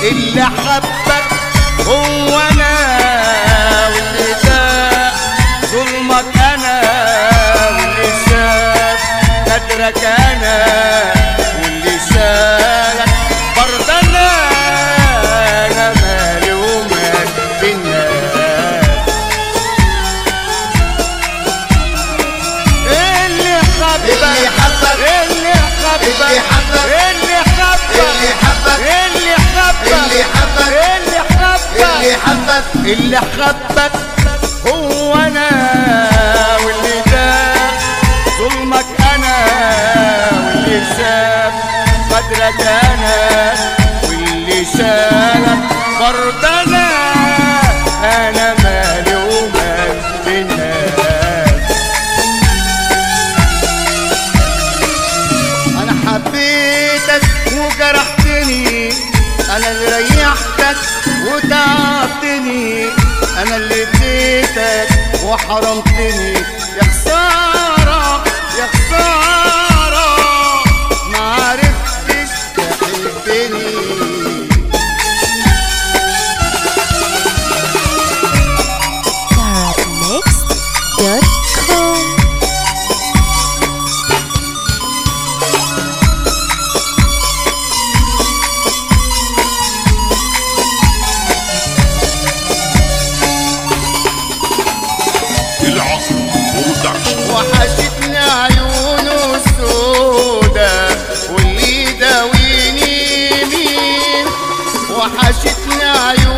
اللي حبك هو انا، واللي ده ظلمك انا، واللي شاف قدرك انا، واللي شالك برضه انا. انا مالي ومال بالناس. اللي حبك اللي حبك اللي حبك اللي حبك اللي حبك اللي حبك اللي حبك اللي حبك اللي حبك هو انا، واللي ده ظلمك انا، واللي شاف قدرك انا، واللي شالك برضه انا. انا مالي ومال بالناس. انا حبيتك وجرحتني، انا اللي ريحتك وتعبتني، انا اللي اديتك وحرمتني. يا خسارة يا خسارة معرفتش تحبني. Arabmix.com. وحشتني عيونه السودا واللي يداويني مين، وحشتني عيونه